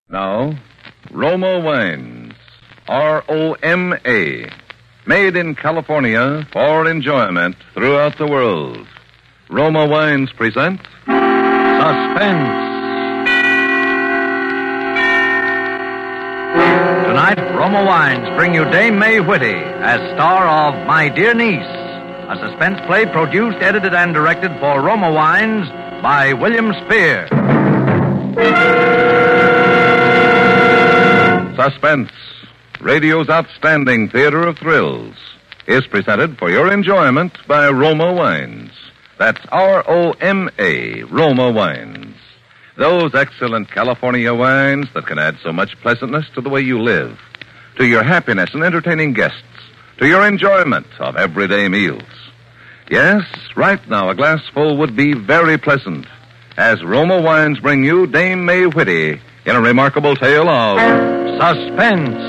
Now, Roma Wines. R-O-M-A. Made in California for enjoyment throughout the world. Roma Wines present... Suspense. Tonight, Roma Wines bring you Dame May Whitty as star of My Dear Niece, a suspense play produced, edited, and directed for Roma Wines by William Spear. Suspense, radio's outstanding theater of thrills, is presented for your enjoyment by Roma Wines. That's R-O-M-A, Roma Wines. Those excellent California wines that can add so much pleasantness to the way you live, to your happiness in entertaining guests, to your enjoyment of everyday meals. Yes, right now a glassful would be very pleasant, as Roma Wines bring you Dame May Whitty in a remarkable tale of suspense.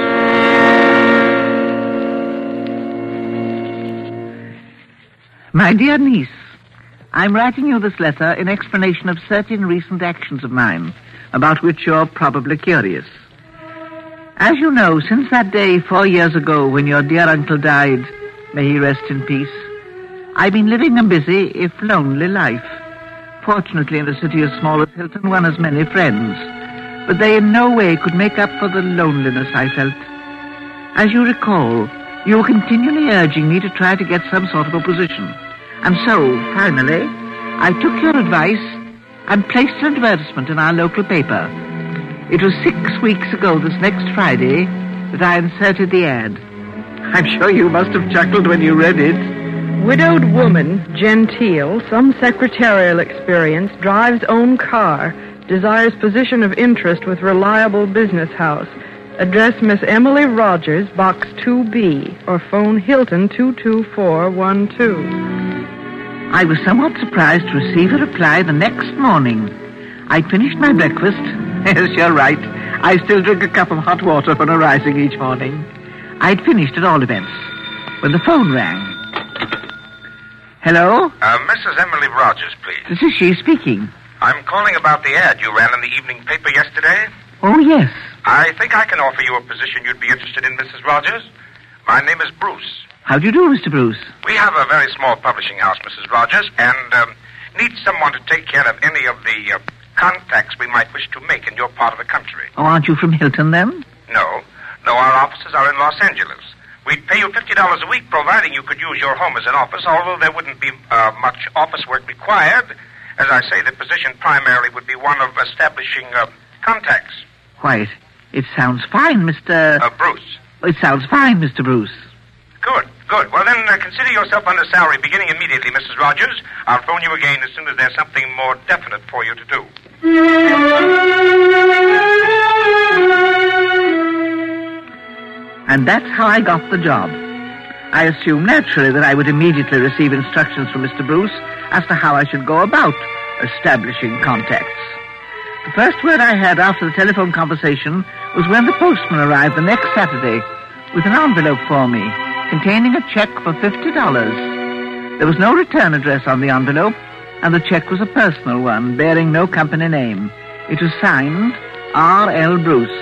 My dear niece, I'm writing you this letter in explanation of certain recent actions of mine, about which you're probably curious. As you know, since that day 4 years ago when your dear uncle died, may he rest in peace, I've been living a busy, if lonely, life. Fortunately, in a city as small as Hilton, one has many friends, but they in no way could make up for the loneliness I felt. As you recall, you were continually urging me to try to get some sort of a position. And so, finally, I took your advice and placed an advertisement in our local paper. It was 6 weeks ago this next Friday that I inserted the ad. I'm sure you must have chuckled when you read it. Widowed woman, genteel, some secretarial experience, drives own car, desires position of interest with reliable business house. Address Miss Emily Rogers, Box 2B, or phone Hilton 22412. I was somewhat surprised to receive a reply the next morning. I'd finished my breakfast. Yes, you're right. I still drink a cup of hot water upon arising each morning. I'd finished at all events when the phone rang. Hello? Mrs. Emily Rogers, please. This is she speaking. I'm calling about the ad you ran in the evening paper yesterday. Oh, yes. I think I can offer you a position you'd be interested in, Mrs. Rogers. My name is Bruce. How do you do, Mr. Bruce? We have a very small publishing house, Mrs. Rogers, and need someone to take care of any of the contacts we might wish to make in your part of the country. Oh, aren't you from Hilton, then? No, our offices are in Los Angeles. We'd pay you $50 a week, providing you could use your home as an office, although there wouldn't be much office work required. As I say, the position primarily would be one of establishing contacts. Why, it sounds fine, Mr... Bruce. It sounds fine, Mr. Bruce. Good. Well, then, consider yourself under salary beginning immediately, Mrs. Rogers. I'll phone you again as soon as there's something more definite for you to do. And that's how I got the job. I assumed naturally that I would immediately receive instructions from Mr. Bruce as to how I should go about establishing contacts. The first word I had after the telephone conversation was when the postman arrived the next Saturday with an envelope for me containing a check for $50. There was no return address on the envelope, and the check was a personal one bearing no company name. It was signed R.L. Bruce.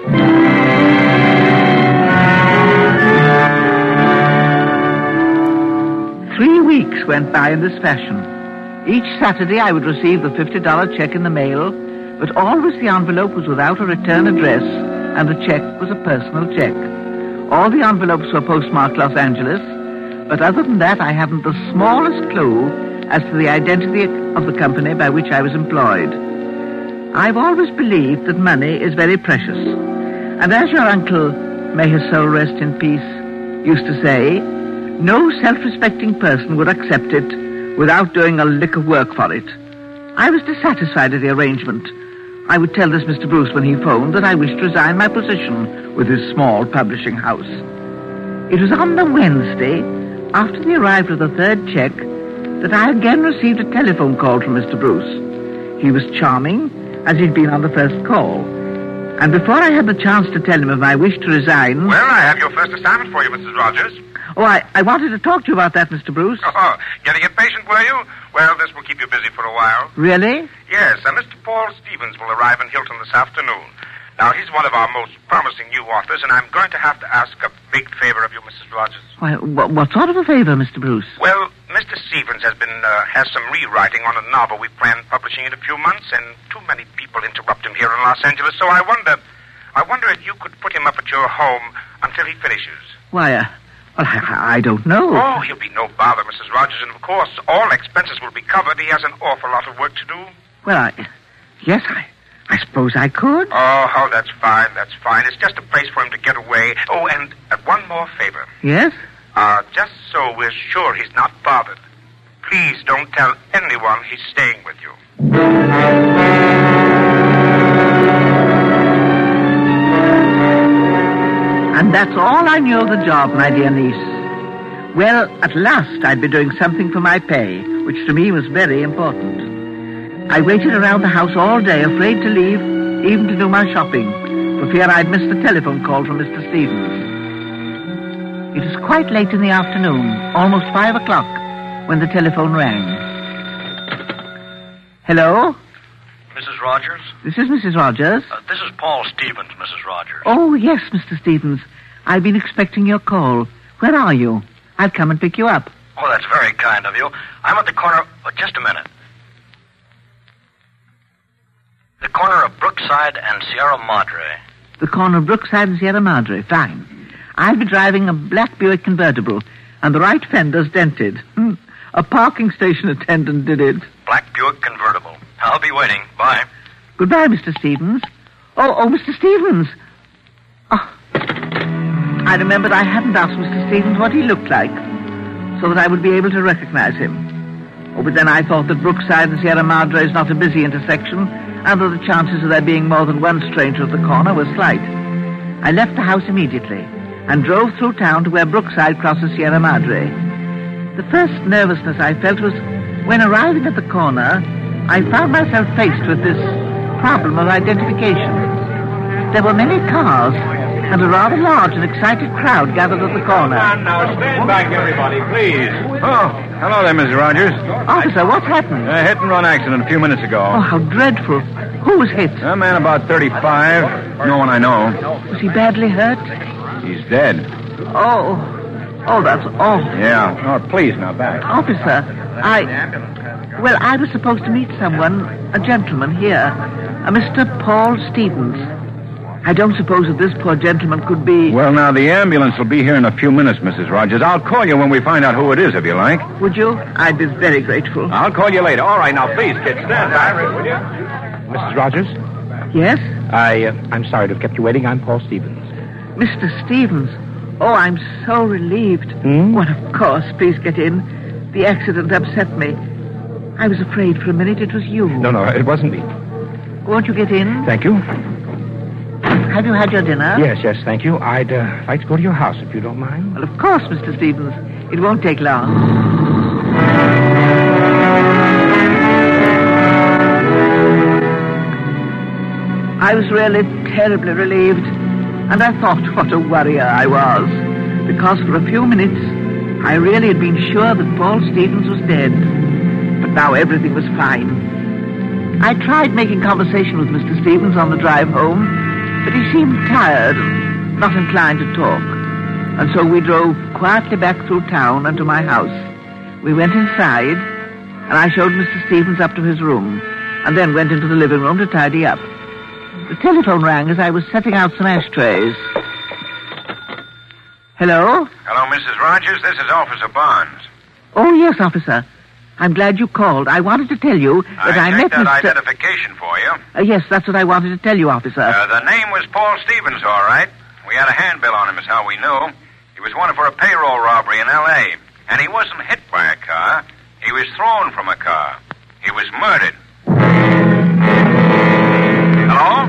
3 weeks went by in this fashion. Each Saturday I would receive the $50 check in the mail, but always the envelope was without a return address, and the check was a personal check. All the envelopes were postmarked Los Angeles, but other than that I hadn't the smallest clue as to the identity of the company by which I was employed. I've always believed that money is very precious, and as your uncle, may his soul rest in peace, used to say, no self-respecting person would accept it without doing a lick of work for it. I was dissatisfied with the arrangement. I would tell this Mr. Bruce when he phoned that I wished to resign my position with his small publishing house. It was on the Wednesday, after the arrival of the third check, that I again received a telephone call from Mr. Bruce. He was charming, as he'd been on the first call. And before I had the chance to tell him of my wish to resign... Well, I have your first assignment for you, Mrs. Rogers. Oh, I wanted to talk to you about that, Mr. Bruce. Oh, getting impatient, were you? Well, this will keep you busy for a while. Really? Yes, Mr. Paul Stevens will arrive in Hilton this afternoon. Now, he's one of our most promising new authors, and I'm going to have to ask a big favor of you, Mrs. Rogers. Why, what sort of a favor, Mr. Bruce? Well, Mr. Stevens has some rewriting on a novel we plan publishing in a few months, and too many people interrupt him here in Los Angeles, so I wonder if you could put him up at your home until he finishes. Why, I don't know. Oh, he'll be no bother, Mrs. Rogers, and of course, all expenses will be covered. He has an awful lot of work to do. Well, yes, I suppose I could. Oh, that's fine. It's just a place for him to get away. Oh, and one more favor. Yes? Just so we're sure he's not bothered, please don't tell anyone he's staying with you. And that's all I knew of the job, my dear niece. Well, at last I'd be doing something for my pay, which to me was very important. I waited around the house all day, afraid to leave, even to do my shopping, for fear I'd miss the telephone call from Mr. Stevens. It was quite late in the afternoon, almost 5 o'clock, when the telephone rang. Hello? Mrs. Rogers? This is Mrs. Rogers. This is Paul Stevens, Mrs. Rogers. Oh, yes, Mr. Stevens. I've been expecting your call. Where are you? I'll come and pick you up. Oh, that's very kind of you. I'm at the corner... just a minute. The corner of Brookside and Sierra Madre. The corner of Brookside and Sierra Madre. Fine. I'll be driving a black Buick convertible, and the right fender's dented. A parking station attendant did it. Black Buick convertible. I'll be waiting. Bye. Goodbye, Mr. Stevens. Oh, Mr. Stevens. Oh. I remembered I hadn't asked Mr. Stevens what he looked like, so that I would be able to recognize him. Oh, but then I thought that Brookside and Sierra Madre is not a busy intersection, and that the chances of there being more than one stranger at the corner were slight. I left the house immediately and drove through town to where Brookside crosses Sierra Madre. The first nervousness I felt was when arriving at the corner, I found myself faced with this problem of identification. There were many cars and a rather large and excited crowd gathered at the corner. Come on now, stand back, everybody, please. Oh, hello there, Mrs. Rogers. Officer, what's happened? A hit-and-run accident a few minutes ago. Oh, how dreadful. Who was hit? A man about 35. No one I know. Was he badly hurt? He's dead. Oh, that's awful. Yeah. Oh, please, now back. Officer, I was supposed to meet someone, a gentleman here, a Mr. Paul Stevens. I don't suppose that this poor gentleman could be... Well, now, the ambulance will be here in a few minutes, Mrs. Rogers. I'll call you when we find out who it is, if you like. Would you? I'd be very grateful. I'll call you later. All right, now, please, kid, stand back, will you? Mrs. Rogers? Yes? I'm sorry to have kept you waiting. I'm Paul Stevens. Mr. Stevens. Oh, I'm so relieved. Well, of course. Please get in. The accident upset me. I was afraid for a minute it was you. No, it wasn't me. Won't you get in? Thank you. Have you had your dinner? Yes, thank you. I'd like to go to your house, if you don't mind. Well, of course, Mr. Stevens. It won't take long. I was really terribly relieved, and I thought what a worrier I was, because for a few minutes I really had been sure that Paul Stevens was dead. But now everything was fine. I tried making conversation with Mr. Stevens on the drive home, but he seemed tired and not inclined to talk. And so we drove quietly back through town and to my house. We went inside, and I showed Mr. Stevens up to his room, and then went into the living room to tidy up. The telephone rang as I was setting out some ashtrays. Hello? Hello, Mrs. Rogers. This is Officer Barnes. Oh, yes, officer. I'm glad you called. I wanted to tell you that I met that Mr. identification for you. Yes, that's what I wanted to tell you, officer. The name was Paul Stevens, all right. We had a handbill on him, is how we knew. He was wanted for a payroll robbery in L.A., and he wasn't hit by a car. He was thrown from a car. He was murdered. Hello?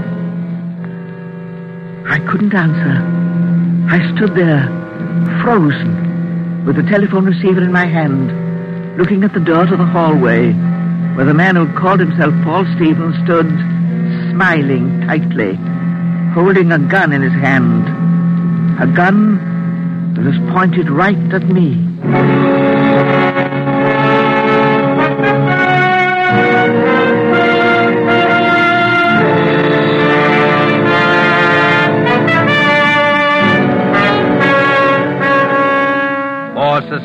I couldn't answer. I stood there, frozen, with the telephone receiver in my hand, looking at the door to the hallway, where the man who'd called himself Paul Stevens stood, smiling tightly, holding a gun in his hand. A gun that was pointed right at me.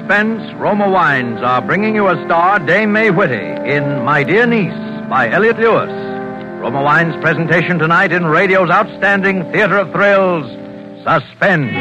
suspense, Roma Wines are bringing you a star, Dame May Whitty, in My Dear Niece by Elliot Lewis. Roma Wines' presentation tonight in radio's outstanding theater of thrills, Suspense.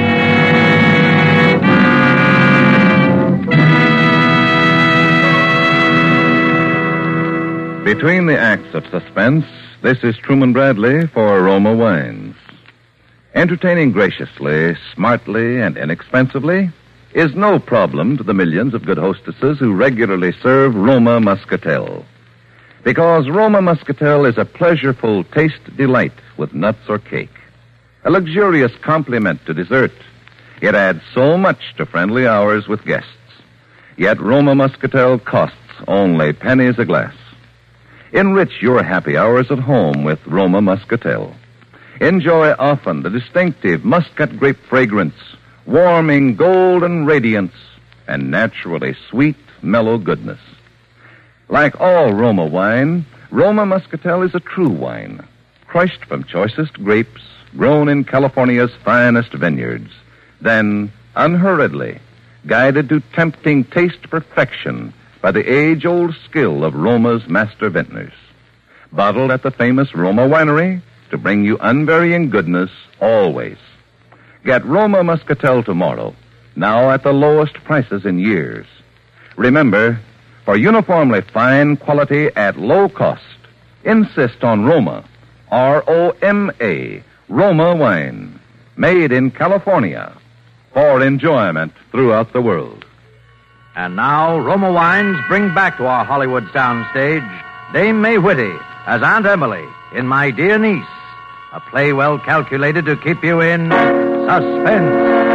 Between the acts of suspense, this is Truman Bradley for Roma Wines. Entertaining graciously, smartly, and inexpensively is no problem to the millions of good hostesses who regularly serve Roma Muscatel. Because Roma Muscatel is a pleasureful taste delight with nuts or cake, a luxurious complement to dessert. It adds so much to friendly hours with guests. Yet Roma Muscatel costs only pennies a glass. Enrich your happy hours at home with Roma Muscatel. Enjoy often the distinctive muscat grape fragrance, warming golden radiance, and naturally sweet, mellow goodness. Like all Roma wine, Roma Muscatel is a true wine, crushed from choicest grapes, grown in California's finest vineyards, then unhurriedly guided to tempting taste perfection by the age-old skill of Roma's master vintners. Bottled at the famous Roma Winery to bring you unvarying goodness always. Get Roma Muscatel tomorrow, now at the lowest prices in years. Remember, for uniformly fine quality at low cost, insist on Roma, R-O-M-A, Roma wine, made in California, for enjoyment throughout the world. And now, Roma Wines bring back to our Hollywood soundstage Dame May Whitty as Aunt Emily in My Dear Niece, a play well calculated to keep you in suspense.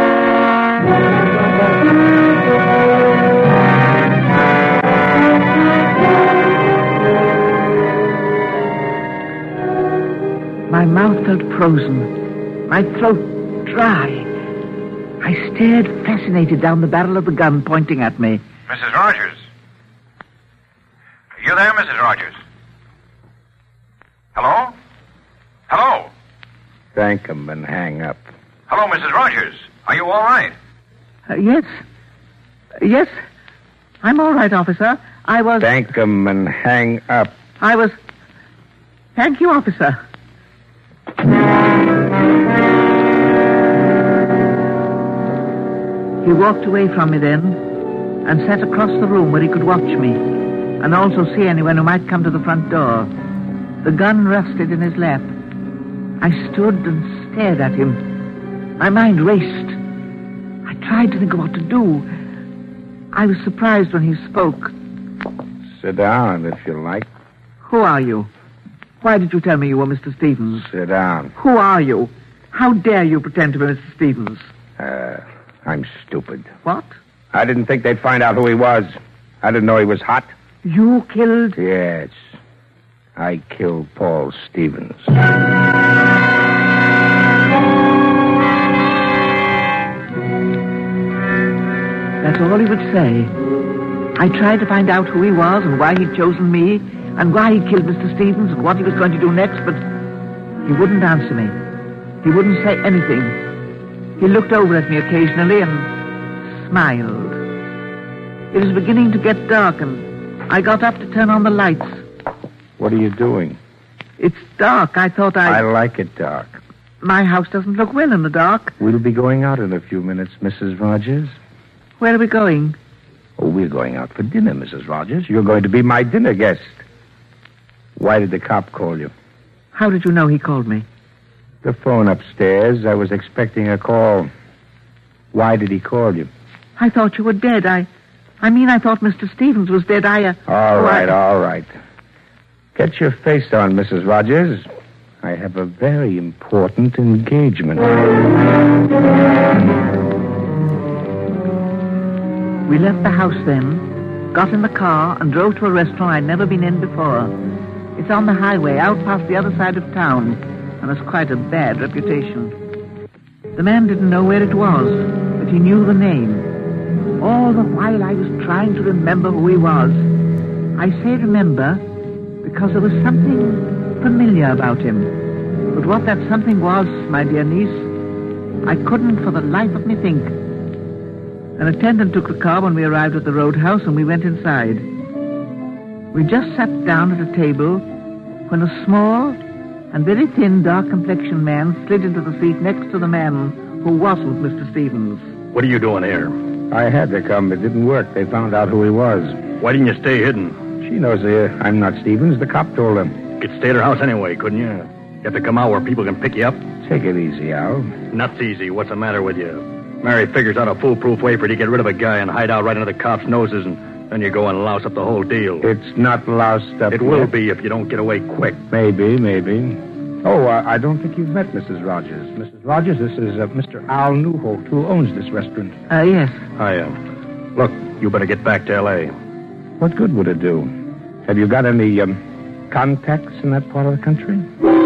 My mouth felt frozen, my throat dry. I stared fascinated down the barrel of the gun pointing at me. Mrs. Rogers. Are you there, Mrs. Rogers? Hello? Hello? Thank him and hang up. Hello, Mrs. Rogers. Are you all right? Yes. Yes. I'm all right, officer. I was... Thank him and hang up. I was... Thank you, officer. He walked away from me then and sat across the room where he could watch me and also see anyone who might come to the front door. The gun rested in his lap. I stood and stared at him. My mind raced. I tried to think of what to do. I was surprised when he spoke. Sit down, if you like. Who are you? Why did you tell me you were Mr. Stevens? Sit down. Who are you? How dare you pretend to be Mr. Stevens? I'm stupid. What? I didn't think they'd find out who he was. I didn't know he was hot. You killed... Yes. I killed Paul Stevens. That's all he would say. I tried to find out who he was and why he'd chosen me and why he killed Mr. Stevens and what he was going to do next, but he wouldn't answer me. He wouldn't say anything. He looked over at me occasionally and smiled. It was beginning to get dark, and I got up to turn on the lights. What are you doing? It's dark. I thought I like it dark. My house doesn't look well in the dark. We'll be going out in a few minutes, Mrs. Rogers. Where are we going? Oh, we're going out for dinner, Mrs. Rogers. You're going to be my dinner guest. Why did the cop call you? How did you know he called me? The phone upstairs. I was expecting a call. Why did he call you? I thought you were dead. I thought Mr. Stevens was dead. All right. Get your face on, Mrs. Rogers. I have a very important engagement. We left the house then, got in the car, and drove to a restaurant I'd never been in before. It's on the highway, out past the other side of town, and has quite a bad reputation. The man didn't know where it was, but he knew the name. All the while I was trying to remember who he was. I say remember because there was something familiar about him. But what that something was, my dear niece, I couldn't for the life of me think. An attendant took the car when we arrived at the roadhouse, and we went inside. We just sat down at a table when a small and very thin, dark-complexioned man slid into the seat next to the man who wasn't Mr. Stevens. What are you doing here? I had to come. It didn't work. They found out who he was. Why didn't you stay hidden? She knows I'm not Stevens. The cop told him. You could stay at her house anyway, couldn't you? You have to come out where people can pick you up. Take it easy, Al. Nuts easy. What's the matter with you? Mary figures out a foolproof way for you to get rid of a guy and hide out right under the cops' noses, and then you go and louse up the whole deal. It's not loused up. It will be if you don't get away quick. Maybe. Oh, I don't think you've met Mrs. Rogers. Mrs. Rogers, this is Mr. Al Newholt, who owns this restaurant. Yes. I Look, you better get back to L.A. What good would it do? Have you got any contacts in that part of the country?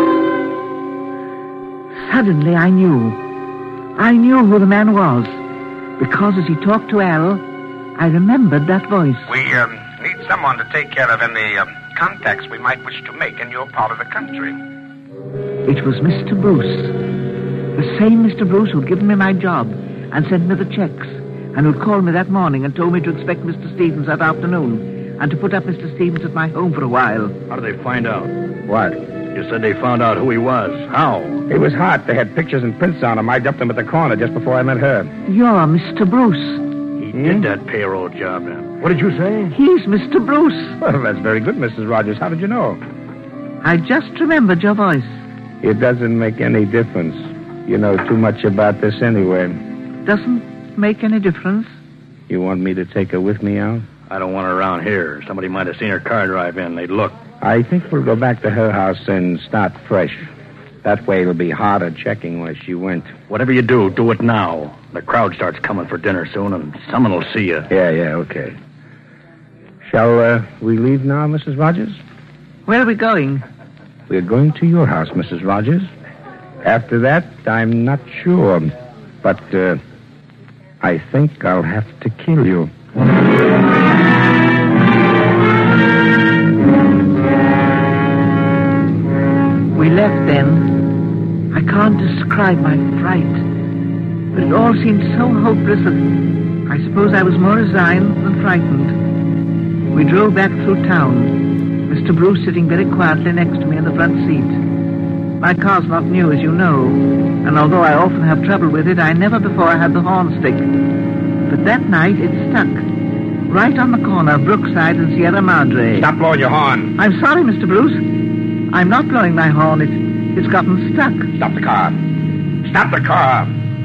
Suddenly, I knew. I knew who the man was. Because as he talked to Al, I remembered that voice. We need someone to take care of any contacts we might wish to make in your part of the country. It was Mr. Bruce. The same Mr. Bruce who'd given me my job and sent me the checks, and who'd called me that morning and told me to expect Mr. Stevens that afternoon, and to put up Mr. Stevens at my home for a while. How did they find out? What? You said they found out who he was. How? It was hot. They had pictures and prints on him. I dumped them at the corner just before I met her. You're Mr. Bruce. He did that payroll job, then. What did you say? He's Mr. Bruce. Well, that's very good, Mrs. Rogers. How did you know? I just remembered your voice. It doesn't make any difference. You know too much about this anyway. Doesn't make any difference? You want me to take her with me, Al? I don't want her around here. Somebody might have seen her car drive in. They'd look. I think we'll go back to her house and start fresh. That way it'll be harder checking where she went. Whatever you do, do it now. The crowd starts coming for dinner soon, and someone will see you. Yeah, okay. Shall we leave now, Mrs. Rogers? Where are we going? We're going to your house, Mrs. Rogers. After that, I'm not sure. But I think I'll have to kill you. We left then. I can't describe my fright. But it all seemed so hopeless that I suppose I was more resigned than frightened. We drove back through town, Mr. Bruce sitting very quietly next to me in the front seat. My car's not new, as you know, and although I often have trouble with it, I never before had the horn stick. But that night it stuck, right on the corner of Brookside and Sierra Madre. Stop blowing your horn. I'm sorry, Mr. Bruce. I'm not blowing my horn. It's gotten stuck. Stop the car. Stop the car.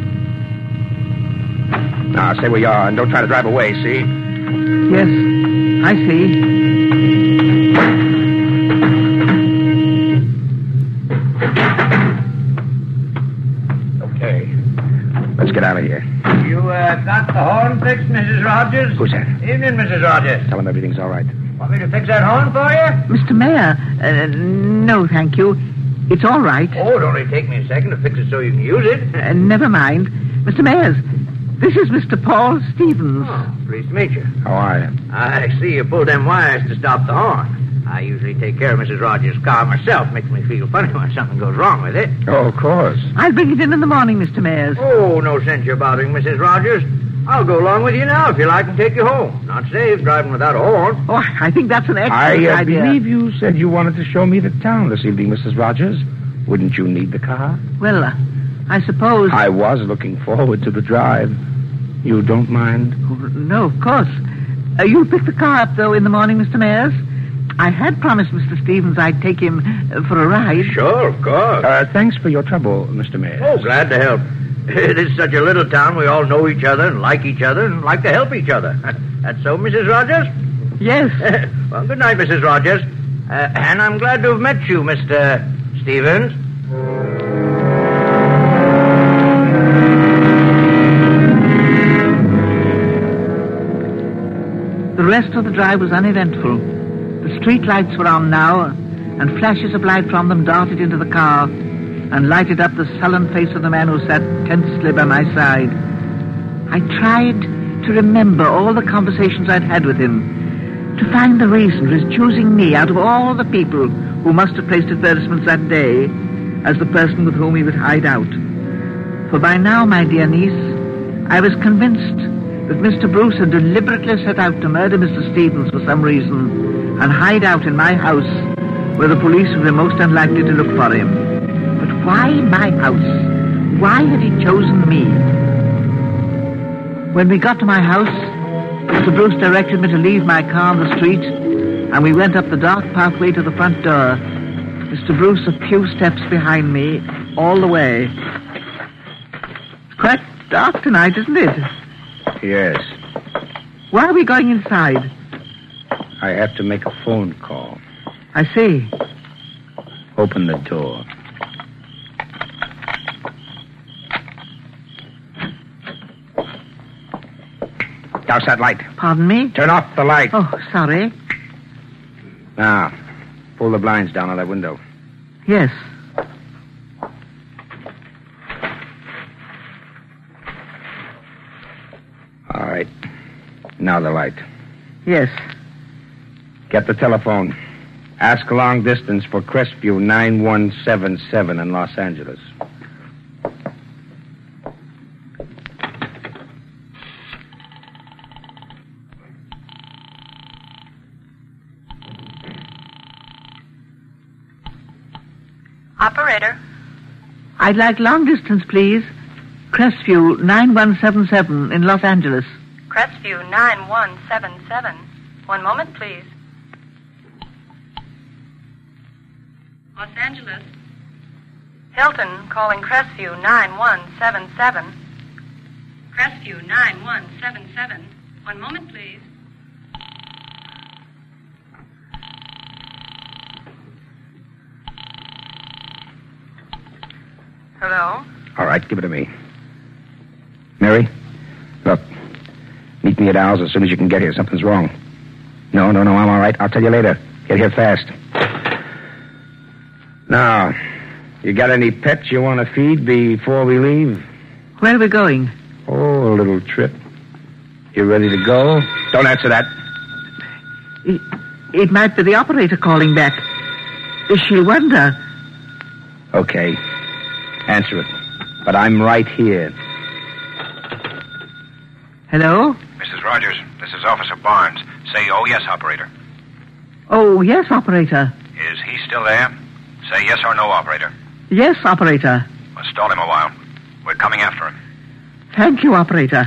Now, stay where you are and don't try to drive away, see? Yes, I see. Okay. Let's get out of here. You got the horn fixed, Mrs. Rogers? Who's that? Evening, Mrs. Rogers. Tell him everything's all right. Want me to fix that horn for you? Mr. Mayor, no, thank you. It's all right. Oh, it'll only take me a second to fix it so you can use it. Never mind. Mr. Mayors, this is Mr. Paul Stevens. Oh, pleased to meet you. How are you? I see you pulled them wires to stop the horn. I usually take care of Mrs. Rogers' car myself. Makes me feel funny when something goes wrong with it. Oh, of course. I'll bring it in the morning, Mr. Mayors. Oh, no sense you're bothering Mrs. Rogers. I'll go along with you now if you like and take you home. Not safe driving without a horn. Oh, I think that's an excellent I idea. believe you said you wanted to show me the town this evening, Mrs. Rogers. Wouldn't you need the car? Well, I suppose... I was looking forward to the drive. You don't mind? Oh, no, of course. You'll pick the car up, though, in the morning, Mr. Mayors? I had promised Mr. Stevens I'd take him for a ride. Sure, of course. Thanks for your trouble, Mr. Mayor. Oh, glad to help. It is such a little town. We all know each other and like each other and like to help each other. That's so, Mrs. Rogers? Yes. Well, good night, Mrs. Rogers. And I'm glad to have met you, Mr. Stevens. The rest of the drive was uneventful. The street lights were on now, and flashes of light from them darted into the car and lighted up the sullen face of the man who sat tensely by my side. I tried to remember all the conversations I'd had with him, to find the reason for his choosing me out of all the people who must have placed advertisements that day as the person with whom he would hide out. For by now, my dear niece, I was convinced that Mr. Bruce had deliberately set out to murder Mr. Stevens for some reason and hide out in my house where the police would be most unlikely to look for him. But why my house? Why had he chosen me? When we got to my house, Mr. Bruce directed me to leave my car on the street, and we went up the dark pathway to the front door. Mr. Bruce a few steps behind me, all the way. It's quite dark tonight, isn't it? Yes. Why are we going inside? I have to make a phone call. I see. Open the door. Douse that light. Pardon me? Turn off the light. Oh, sorry. Now, pull the blinds down on that window. Yes. All right. Now the light. Yes. Get the telephone. Ask long distance for Crestview 9177 in Los Angeles. Operator. I'd like long distance, please. Crestview 9177 in Los Angeles. Crestview 9177. One moment, please. Los Angeles. Hilton calling Crestview 9177. Crestview 9177. One moment, please. Hello? All right, give it to me. Mary, look. Meet me at Al's as soon as you can get here. Something's wrong. No, I'm all right. I'll tell you later. Get here fast. Now, you got any pets you want to feed before we leave? Where are we going? Oh, a little trip. You ready to go? Don't answer that. It might be the operator calling back. She'll wonder. Okay. Answer it. But I'm right here. Hello? Mrs. Rogers, this is Officer Barnes. Say, oh, yes, operator. Oh, yes, operator. Is he still there? Say yes or no, operator. Yes, operator. We'll stall him a while. We're coming after him. Thank you, operator.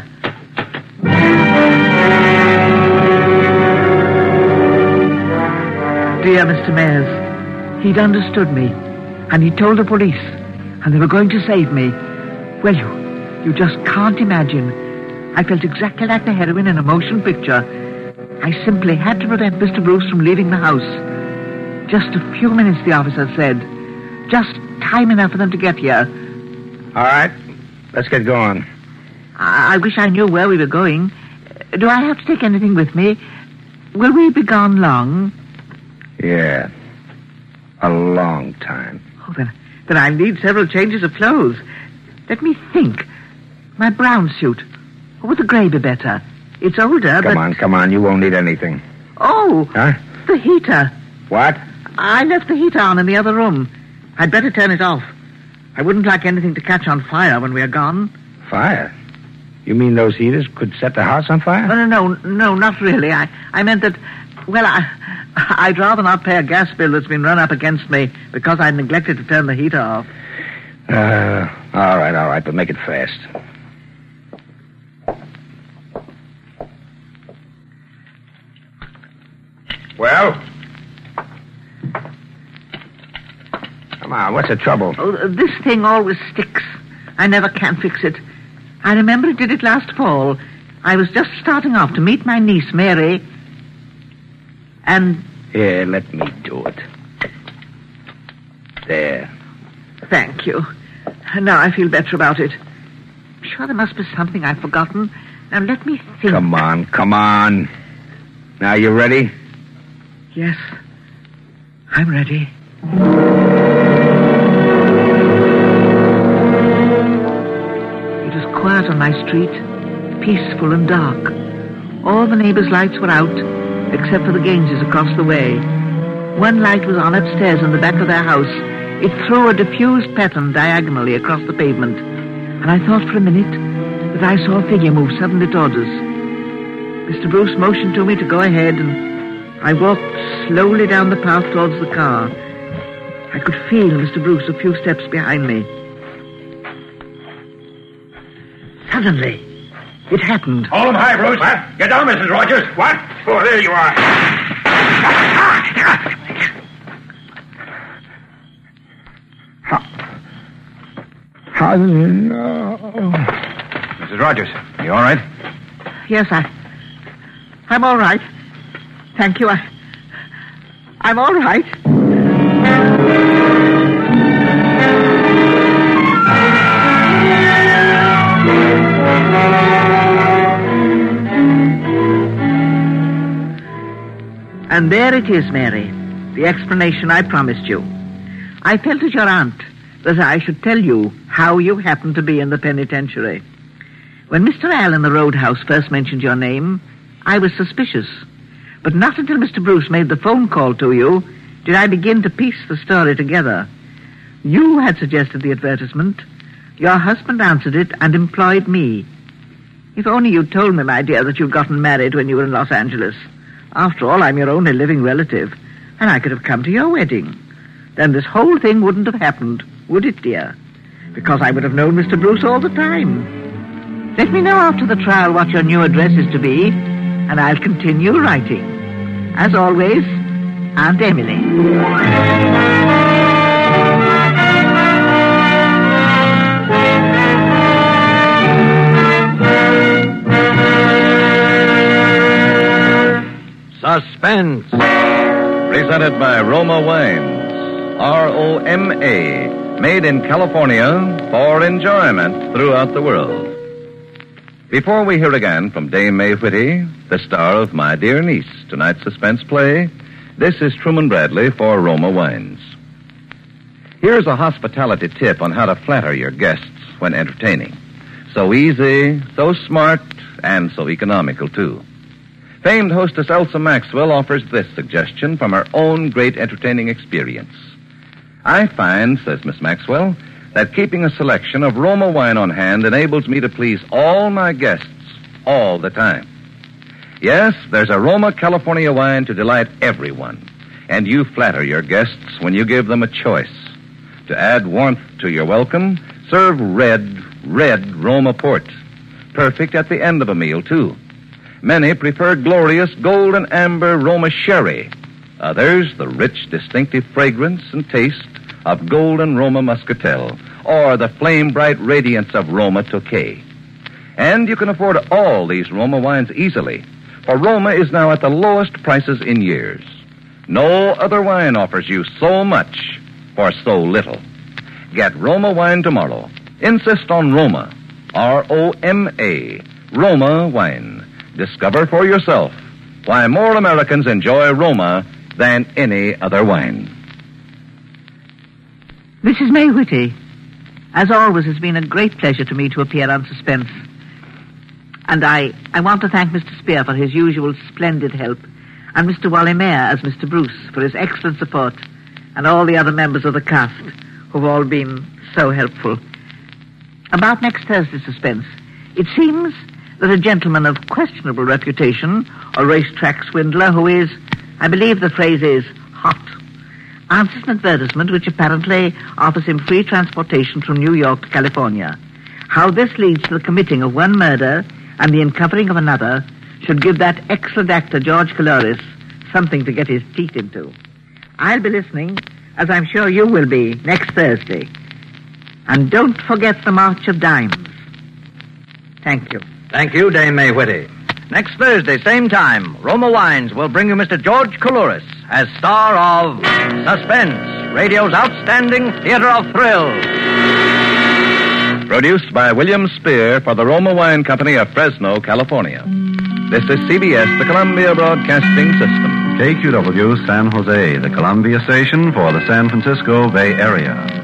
Dear Mr. Mayers, he'd understood me, and he told the police, and they were going to save me. Well, you just can't imagine. I felt exactly like the heroine in a motion picture. I simply had to prevent Mr. Bruce from leaving the house. Just a few minutes, the officer said. Just time enough for them to get here. All right. Let's get going. I wish I knew where we were going. Do I have to take anything with me? Will we be gone long? Yeah. A long time. Oh, then I'll need several changes of clothes. Let me think. My brown suit. Or would the grey be better? It's older, but... Come on. You won't need anything. Oh. Huh? The heater. What? I left the heater on in the other room. I'd better turn it off. I wouldn't like anything to catch on fire when we're gone. Fire? You mean those heaters could set the house on fire? No, not really. I meant that, well, I'd rather not pay a gas bill that's been run up against me because I neglected to turn the heater off. All right, but make it fast. Well? Come on, what's the trouble? Oh, this thing always sticks. I never can fix it. I remember it did it last fall. I was just starting off to meet my niece, Mary. And... Here, let me do it. There. Thank you. Now I feel better about it. I'm sure there must be something I've forgotten. Now let me think. Come on. Now you ready? Yes. I'm ready. It was quiet on my street, peaceful and dark. All the neighbors' lights were out, except for the Gaineses across the way. One light was on upstairs in the back of their house. It threw a diffused pattern diagonally across the pavement, and I thought for a minute that I saw a figure move suddenly toward us. Mr. Bruce motioned to me to go ahead, and I walked slowly down the path towards the car. I could feel Mr. Bruce a few steps behind me. Suddenly, it happened. Hold him high, Bruce. What? Get down, Mrs. Rogers. What? Oh, there you are. Mrs. Rogers, you all right? Yes, I'm all right. Thank you. I'm all right. And there it is, Mary, the explanation I promised you. I felt as your aunt that I should tell you how you happened to be in the penitentiary. When Mr. Al in the roadhouse first mentioned your name, I was suspicious. But not until Mr. Bruce made the phone call to you did I begin to piece the story together. You had suggested the advertisement. Your husband answered it and employed me. If only you'd told me, my dear, that you'd gotten married when you were in Los Angeles. After all, I'm your only living relative, and I could have come to your wedding. Then this whole thing wouldn't have happened, would it, dear? Because I would have known Mr. Bruce all the time. Let me know after the trial what your new address is to be, and I'll continue writing. As always, Aunt Emily. Suspense. Presented by Roma Wines. ROMA. Made in California for enjoyment throughout the world. Before we hear again from Dame May Whitty, the star of My Dear Niece, tonight's suspense play, this is Truman Bradley for Roma Wines. Here's a hospitality tip on how to flatter your guests when entertaining. So easy, so smart, and so economical, too. Famed hostess Elsa Maxwell offers this suggestion from her own great entertaining experience. I find, says Miss Maxwell, that keeping a selection of Roma wine on hand enables me to please all my guests all the time. Yes, there's a Roma California wine to delight everyone, and you flatter your guests when you give them a choice. To add warmth to your welcome, serve red Roma port. Perfect at the end of a meal, too. Many prefer glorious golden amber Roma sherry. Others, the rich, distinctive fragrance and taste of golden Roma muscatel, or the flame-bright radiance of Roma Tokay. And you can afford all these Roma wines easily, for Roma is now at the lowest prices in years. No other wine offers you so much for so little. Get Roma wine tomorrow. Insist on Roma. ROMA. Roma wine. Discover for yourself why more Americans enjoy Roma than any other wine. This is May Whitty. As always, it's been a great pleasure to me to appear on Suspense. And I want to thank Mr. Spear for his usual splendid help, and Mr. Wally Mayer as Mr. Bruce for his excellent support, and all the other members of the cast who've all been so helpful. About next Thursday's Suspense, it seems that a gentleman of questionable reputation, a racetrack swindler who is, I believe the phrase is, hot, answers an advertisement which apparently offers him free transportation from New York to California. How this leads to the committing of one murder and the uncovering of another should give that excellent actor George Coulouris something to get his teeth into. I'll be listening, as I'm sure you will be, next Thursday. And don't forget the March of Dimes. Thank you. Thank you, Dame May Whitty. Next Thursday, same time, Roma Wines will bring you Mr. George Coulouris as star of Suspense, radio's outstanding theater of thrills. Produced by William Spear for the Roma Wine Company of Fresno, California. This is CBS, the Columbia Broadcasting System. KQW San Jose, the Columbia station for the San Francisco Bay Area.